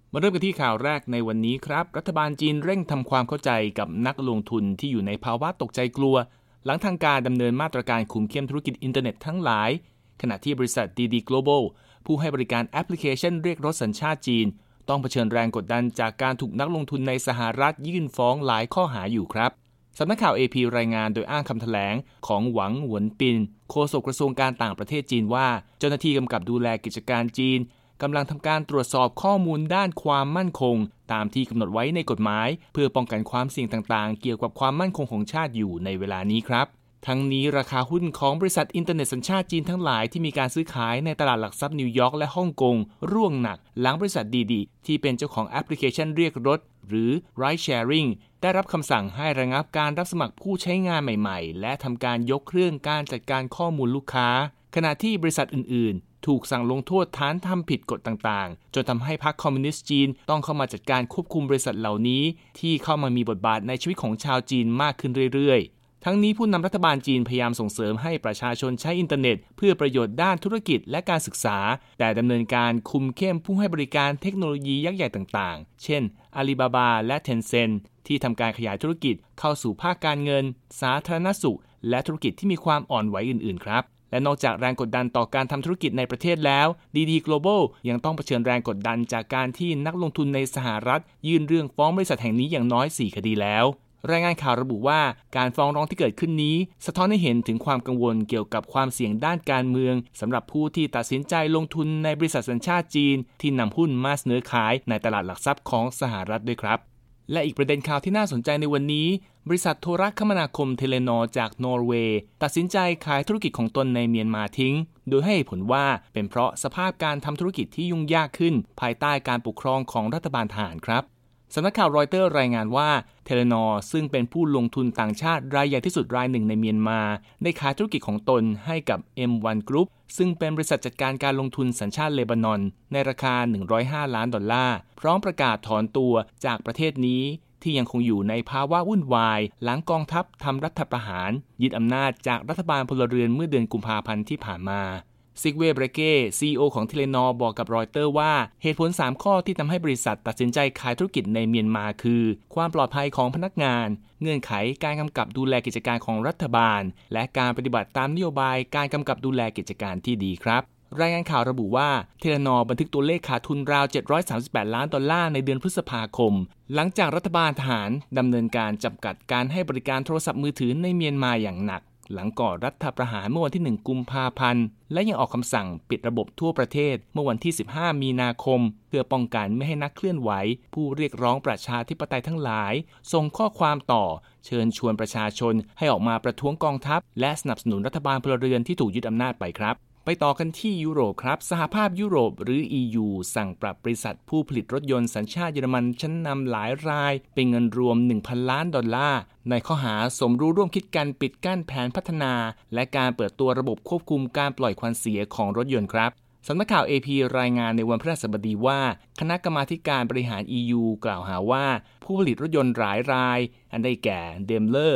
มาเริ่มกันที่ข่าวแรกในวันนี้ครับรัฐบาลจีนเร่งทำความเข้าใจกับนักลงทุนที่อยู่ในภาวะตกใจกลัวหลังทางการดำเนินมาตรการคุมเข้มธุรกิจอินเทอร์เน็ตทั้งหลายขณะที่บริษัท DD Global ผู้ให้บริการแอปพลิเคชันเรียกรถสัญชาติจีนต้องเผชิญแรงกดดันจากการถูกนักลงทุนในสหรัฐยื่นฟ้องหลายข้อหาอยู่ครับสำนักข่าว AP รายงานโดยอ้างคำแถลงของหวังหวนปินโฆษกกระทรวงการต่างประเทศจีนว่าเจ้าหน้าที่กำกับดูแลกิจการจีนกำลังทำการตรวจสอบข้อมูลด้านความมั่นคงตามที่กำหนดไว้ในกฎหมายเพื่อป้องกันความเสี่ยงต่างๆเกี่ยวกับความมั่นคงของชาติอยู่ในเวลานี้ครับทั้งนี้ราคาหุ้นของบริษัทอินเทอร์เน็ตสัญชาติจีนทั้งหลายที่มีการซื้อขายในตลาดหลักทรัพย์นิวยอร์กและฮ่องกงร่วงหนักหลังบริษัทดีที่เป็นเจ้าของแอปพลิเคชันเรียกรถหรือ Ride Sharing ได้รับคำสั่งให้ระงับการรับสมัครผู้ใช้งานใหม่ๆและทำการยกเครื่องการจัดการข้อมูลลูกค้าขณะที่บริษัทอื่นๆถูกสั่งลงโทษฐานทำผิดกฎต่างๆจนทำให้พรรคคอมมิวนิสต์จีนต้องเข้ามาจัดการควบคุมบริษัทเหล่านี้ที่เข้ามามีบทบาทในชีวิตของชาวจีนมากขึ้นเรื่อยๆทั้งนี้ผู้นำรัฐบาลจีนพยายามส่งเสริมให้ประชาชนใช้อินเทอร์เน็ตเพื่อประโยชน์ด้านธุรกิจและการศึกษาแต่ดำเนินการคุมเข้มผู้ให้บริการเทคโนโลยียักษ์ใหญ่ต่างๆเช่น Alibaba และ Tencent ที่ทำการขยายธุรกิจเข้าสู่ภาคการเงินสาธารณสุขและธุรกิจที่มีความอ่อนไหวอื่นๆครับและนอกจากแรงกดดันต่อการทำธุรกิจในประเทศแล้ว DD Global ยังต้องเผชิญแรงกดดันจากการที่นักลงทุนในสหรัฐยื่นเรื่องฟ้องบริษัทแห่งนี้อย่างน้อย4คดีแล้วรายงานข่าวระบุว่าการฟ้องร้องที่เกิดขึ้นนี้สะท้อนให้เห็นถึงความกังวลเกี่ยวกับความเสี่ยงด้านการเมืองสำหรับผู้ที่ตัดสินใจลงทุนในบริษัทสัญชาติจีนที่นำหุ้นมาเสนอขายในตลาดหลักทรัพย์ของสหรัฐด้วยครับและอีกประเด็นข่าวที่น่าสนใจในวันนี้บริษัทโทรคมนาคมเทเลนอร์จากนอร์เวย์ตัดสินใจขายธุรกิจของตนในเมียนมาทิ้งโดยให้เหตุผลว่าเป็นเพราะสภาพการทำธุรกิจที่ยุ่งยากขึ้นภายใต้การปกครองของรัฐบาลทหารครับสำนักข่าวรอยเตอร์รายงานว่าเทเลนอร์ซึ่งเป็นผู้ลงทุนต่างชาติรายใหญ่ที่สุดรายหนึ่งในเมียนมาได้ขายธุรกิจของตนให้กับ M1 Group ซึ่งเป็นบริษัทจัดการการลงทุนสัญชาติเลบานอนในราคา$105 ล้านพร้อมประกาศถอนตัวจากประเทศนี้ที่ยังคงอยู่ในภาวะวุ่นวายหลังกองทัพทำรัฐประหารยึดอำนาจจากรัฐบาลพลเรือนเมื่อเดือนกุมภาพันธ์ที่ผ่านมาซิกเวย์เบรเก้ CEO ของเทเลนอร์บอกกับรอยเตอร์ว่าเหตุผล3ข้อที่ทำให้บริษัทตัดสินใจขายธุรกิจในเมียนมาคือความปลอดภัยของพนักงานเงื่อนไขการกำกับดูแลกิจการของรัฐบาลและการปฏิบัติตามนโยบายการกำกับดูแลกิจการที่ดีครับรายงานข่าวระบุว่าเทเลนอร์บันทึกตัวเลขขาดทุนราว$738 ล้านในเดือนพฤษภาคมหลังจากรัฐบาลทหารดำเนินการจำกัดการให้บริการโทรศัพท์มือถือในเมียนมาอย่างหนักหลังก่อรัฐประหารเมื่อวันที่1กุมภาพันธ์และยังออกคำสั่งปิดระบบทั่วประเทศเมื่อวันที่15มีนาคมเพื่อป้องกันไม่ให้นักเคลื่อนไหวผู้เรียกร้องประชาธิปไตยทั้งหลายส่งข้อความต่อเชิญชวนประชาชนให้ออกมาประท้วงกองทัพและสนับสนุนรัฐบาลพลเรือนที่ถูกยึดอำนาจไปครับไปต่อกันที่ยุโรปครับสหภาพยุโรปหรือ EU สั่งปรับบริษัทผู้ผลิตรถยนต์สัญชาติเยอรมันชั้นนำหลายรายเป็นเงินรวม$1,000 ล้านในข้อหาสมรู้ร่วมคิดกันปิดกั้นแผนพัฒนาและการเปิดตัวระบบควบคุมการปล่อยควันเสียของรถยนต์ครับสำนักข่าว AP รายงานในวันพฤหัสบดีว่าคณะกรรมาธิการบริหาร EU กล่าวหาว่าผู้ผลิตรถยนต์หลายรายอันได้แก่ Daimler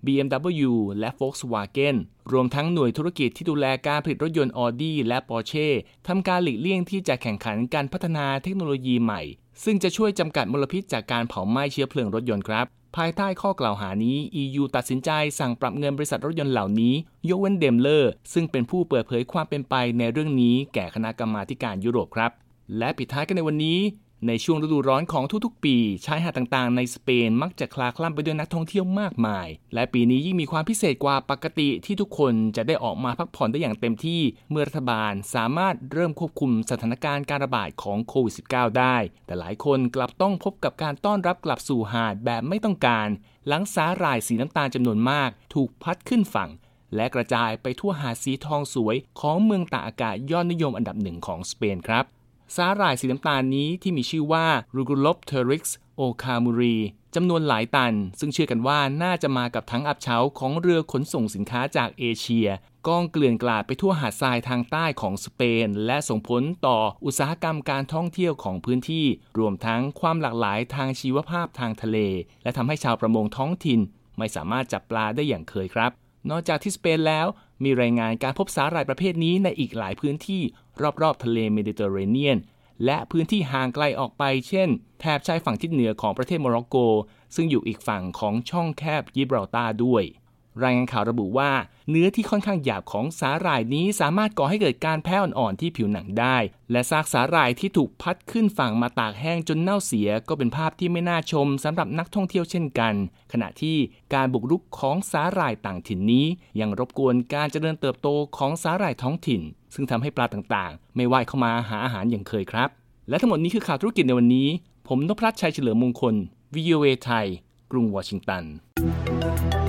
BMW และ Volkswagen รวมทั้งหน่วยธุรกิจที่ดูแลการผลิตรถยนต์ Audi และ Porsche ทำการหลีกเลี่ยงที่จะแข่งขันการพัฒนาเทคโนโลยีใหม่ซึ่งจะช่วยจำกัดมลพิษจากการเผาไหม้เชื้อเพลิงรถยนต์ครับภายใต้ข้อกล่าวหานี้ EU ตัดสินใจสั่งปรับเงินบริษัทรถยนต์เหล่านี้ยกเว้น Daimler ซึ่งเป็นผู้เปิดเผยความเป็นไปในเรื่องนี้แก่คณะกรรมาธิการยุโรปครับและปิดท้ายกันในวันนี้ในช่วงฤดูร้อนของทุกๆปีชายหาดต่างๆในสเปนมักจะคลาคล่ำไปด้วยนักท่องเที่ยวมากมายและปีนี้ยิ่งมีความพิเศษกว่าปกติที่ทุกคนจะได้ออกมาพักผ่อนได้อย่างเต็มที่เมื่อรัฐบาลสามารถเริ่มควบคุมสถานการณ์การระบาดของโควิด -19 ได้แต่หลายคนกลับต้องพบกับการต้อนรับกลับสู่หาดแบบไม่ต้องการหลังสาหร่ายสีน้ำตาลจำนวนมากถูกพัดขึ้นฝั่งและกระจายไปทั่วหาดสีทองสวยของเมืองตากอากาศยอดนิยมอันดับหนึ่งของสเปนครับสาหร่ายสีน้ำตาลนี้ที่มีชื่อว่า Rugulopteryx okamuri จำนวนหลายตันซึ่งเชื่อกันว่าน่าจะมากับถังอับเฉาของเรือขนส่งสินค้าจากเอเชียกองเกลื่อนกลาดไปทั่วหาดทรายทางใต้ของสเปนและส่งผลต่ออุตสาหกรรมการท่องเที่ยวของพื้นที่รวมทั้งความหลากหลายทางชีวภาพทางทะเลและทำให้ชาวประมงท้องถิ่นไม่สามารถจับปลาได้อย่างเคยครับนอกจากที่สเปนแล้วมีรายงานการพบสาหร่ายประเภทนี้ในอีกหลายพื้นที่รอบๆทะเลเมดิเตอร์เรเนียนและพื้นที่ห่างไกลออกไปเช่นแถบชายฝั่งทิศเหนือของประเทศโมร็อกโกซึ่งอยู่อีกฝั่งของช่องแคบยิบราลตาร์ด้วยรายงานข่าวระบุว่าเนื้อที่ค่อนข้างหยาบของสาหร่ายนี้สามารถก่อให้เกิดการแพ้อ่อนๆที่ผิวหนังได้และซากสาหร่ายที่ถูกพัดขึ้นฝั่งมาตากแห้งจนเน่าเสียก็เป็นภาพที่ไม่น่าชมสำหรับนักท่องเที่ยวเช่นกันขณะที่การบุกรุกของสาหร่ายต่างถิ่นนี้ยังรบกวนการเจริญเติบโตของสาหร่ายท้องถิ่นซึ่งทำให้ปลาต่างๆไม่ว่ายเข้ามาหาอาหารอย่างเคยครับและทั้งหมดนี้คือข่าวธุรกิจในวันนี้ผมนพรัตน์ชัยเฉลิมมงคล VOA ไทยกรุงวอชิงตัน